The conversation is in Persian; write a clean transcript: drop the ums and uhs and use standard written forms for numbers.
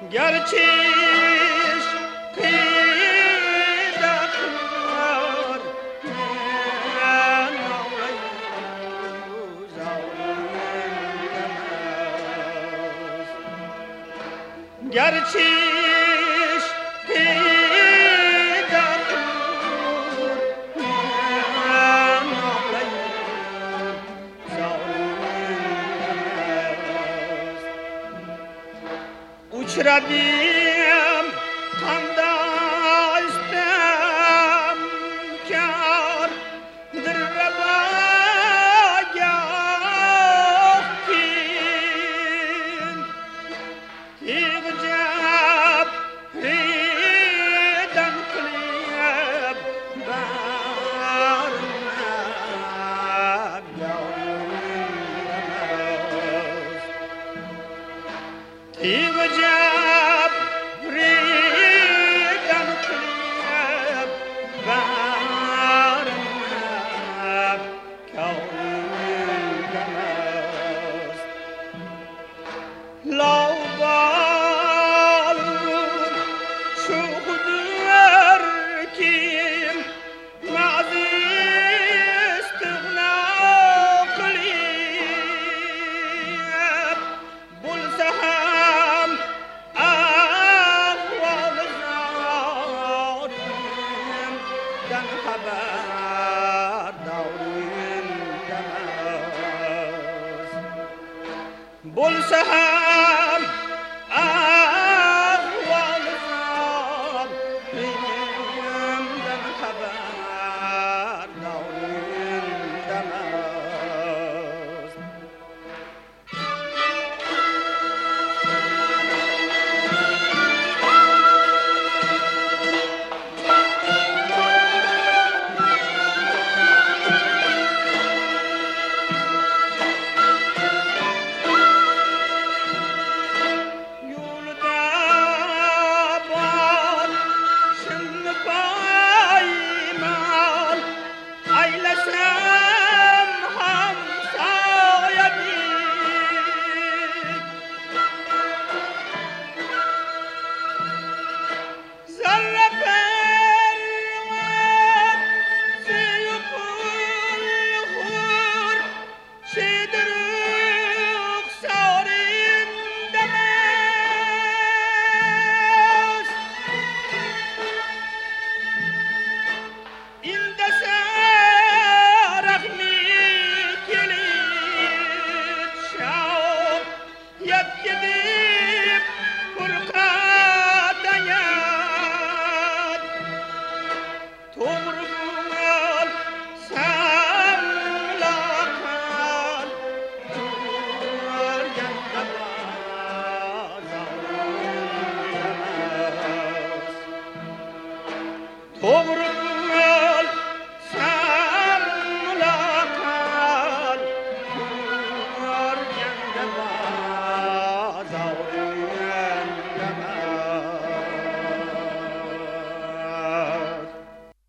گرچیش پیدا کار من آویز آویز گرچیش پیدا کار من آویز آویز uçradım kandastem kar drabagahtin igcab ridan kliyab barnab yavrum igcab ridan kliyab barnab yavrum Laubal şuhdur kim mazis tıgna kliyab bulsaham ahval zalim dan haber davrin demez bulsaham ahval zalim dan haber davrin demez Over